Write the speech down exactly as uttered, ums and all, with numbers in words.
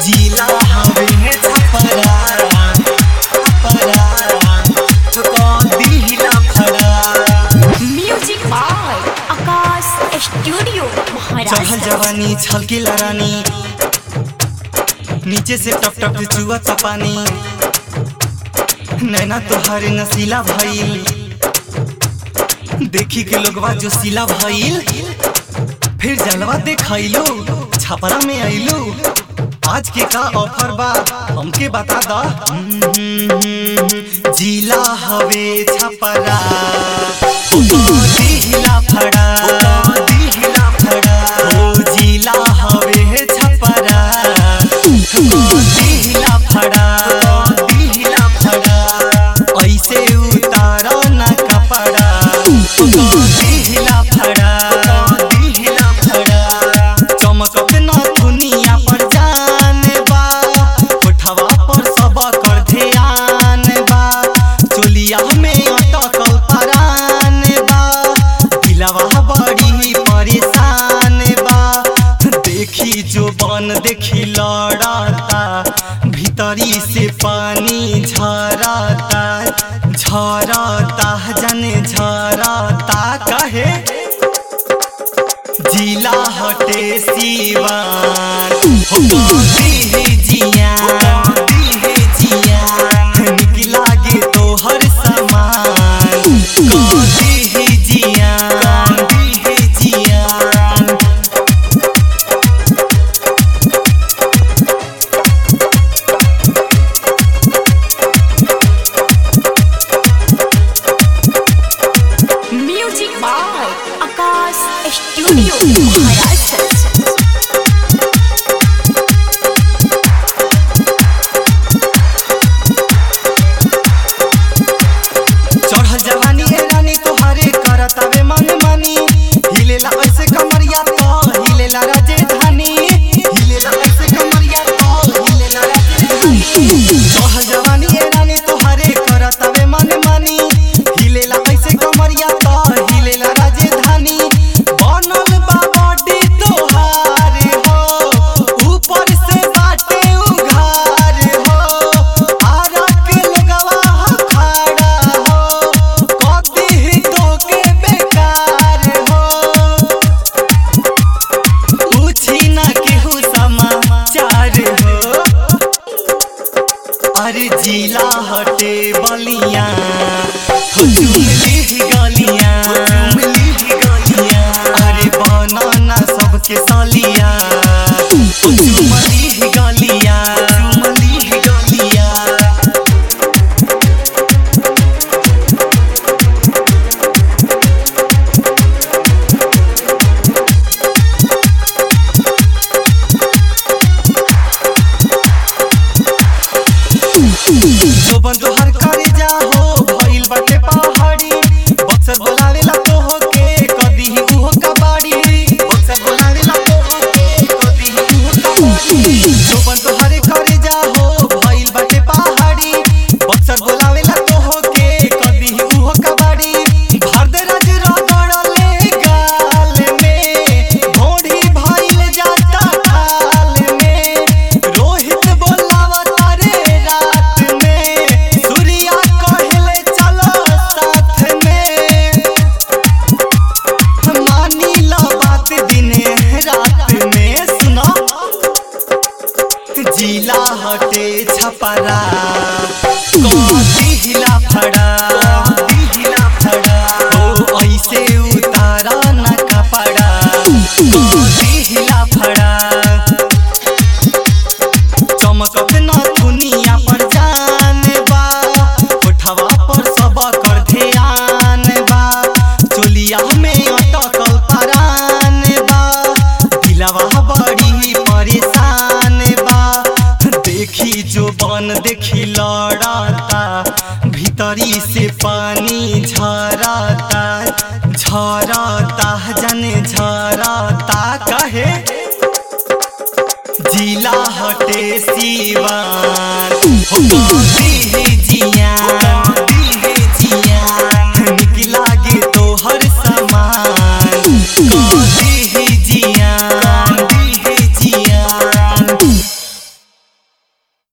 जिला हवे छपरा छपरा तो दिला फड़ा। Music by Akash studio Maharashtra. चढ़ल जवानी छलकीला रानी, नीचे से टप टप चुआ पानी, नैना तोहारे नसीला भइल, देखी के लोगवा जो सीला भइल, फिर जलवा देखैलो छपरा में आइलो। आज के का ऑफर बा हमके बता दा। जिला हवे छपरा दिला फड़ा दिला फड़ा, ओ जिला हवे छपरा दिला फड़ा दिला फड़ा, ऐसे उतारो ना कपड़ा दिला फड़ा दिला फड़ा। चमकत ना दुनिया पर जान बा, उठवा पर सब कर ध्यान बा, चोलिया में अटकल परान बा, दिलवा बड़ी परेशान बा। देखी जो बन देखी लड़ाता, भीतरी से पानी झरता झरता जाने झरता कहे। जिला हटे सिवान जियान जियान, निक लागे तोहर समान जियान जियान। Music by Akash studio Maharashtra. चढ़ल जवानी ए रानी तोहरे करतावे मन मानी, हिलेला ऐसे कमरिया तो हिलेला राजधानी, हिलेला ऐसे कमरिया तो हिलेला राजधानी। चढ़ल जवानी ए रानी तोहरे करतावे मन मानी, हिलेला ऐसे कमरिया तो हिलेला राजधानी। बनल बा बॉडी तोहार हो, ऊपर से बाटे उघार हो, आरा के लोगवा खड़ा हो, कदी ही तो के बेकार हो। पूछी ना केहू समाचार हो, अरे जिला हटे बलिया चुमली गलिया चुमली गलिया, अरे बनाना सबके सालिया चुमली गलिया चुमली गलिया। जो बंदो हर करे जा हो भइल बाटे पहाड़ी, बक्सर बोलावेला तोह के कदी ही उहो कबाड़ी, बक्सर बोलावेला तोह के कदी ही उहो कबाड़ी। जो बंदो हर करे जा हो भइल बाटे पहाड़ी, बक्सर बोलावेला तोह के कदी ही उहो कबाड़ी। भारदराज रगड़ले गाल में, घोड़ी भइल जाता खाल में, रोहित बोलावता रे रात में, सूर्या कहले चलो साथ में। मानी ला बात दिने रात में, सुनो जिला हटे छपरा दिला फड़ा दिला फड़ा, ओ ऐसे उतारा ना कपड़ा दिला फड़ा। चमकत ना दुनिया पर जान बा, उठवा पर सब कर ध्यान बा, चोलिया में अटकल परान बा, दिलवा बड़ी परेशान बा। देखी जो बन देखी लड़ाता, भीतरी से पानी झरता झरता जाने झरता कहे। जिला हटे सिवान जियान